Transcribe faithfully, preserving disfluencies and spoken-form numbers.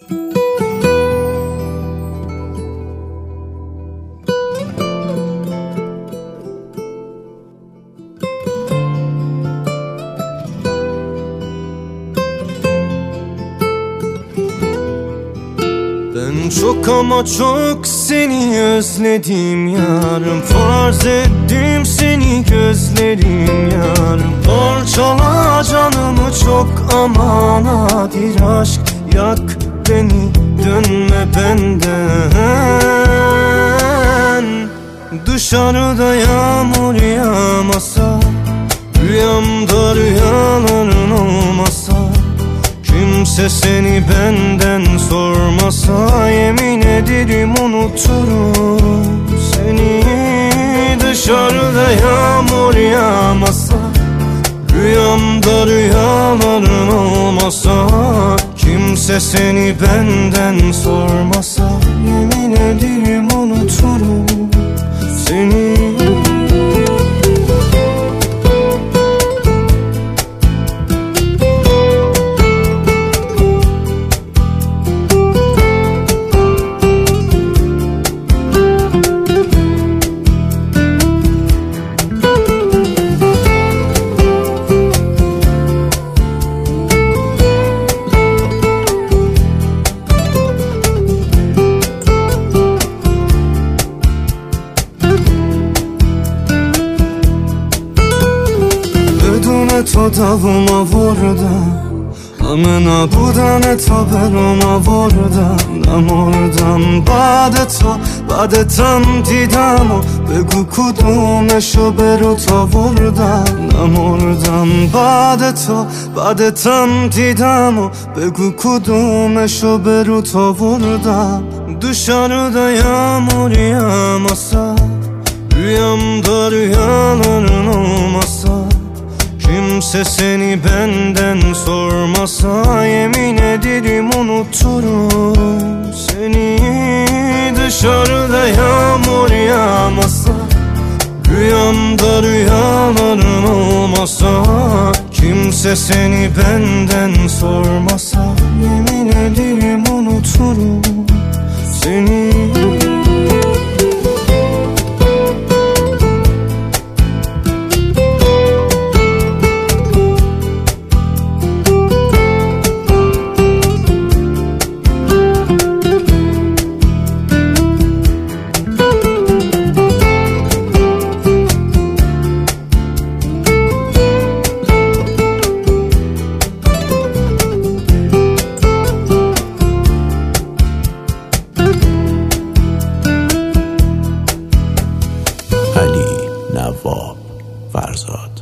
Ben çok ama çok seni özledim yarım. Farz ettim seni gözlerim yarım. Parçala canımı çok ama nadir aşk. Yak beni, dönme benden. Dışarıda yağmur yağmasa, rüyamda rüyaların olmasa, kimse seni benden sormasa, yemin ederim unuturum seni. Dışarıda yağmur yağmasa, rüyamda rüyaların olmasa, kimse seni benden sormasa, yemin ederim unuturum seni. To davuma vorda, amena budane to beroma vorda. Namordam bade to, bade tam didamo, begu kudumesho beru to vorda. Namordam bade to, bade tam didamo, begu kudumesho beru to vorda. Dışarıda yağmur yağmasa, rüyamda rüyaların olmasa, kimse seni benden sormasa, yemin ederim unuturum seni. Dışarıda yağmur yağmasa, rüyamda rüyaların olmasa, kimse seni benden sormasa, yemin ederim unuturum seni. علی نواب فرزاد.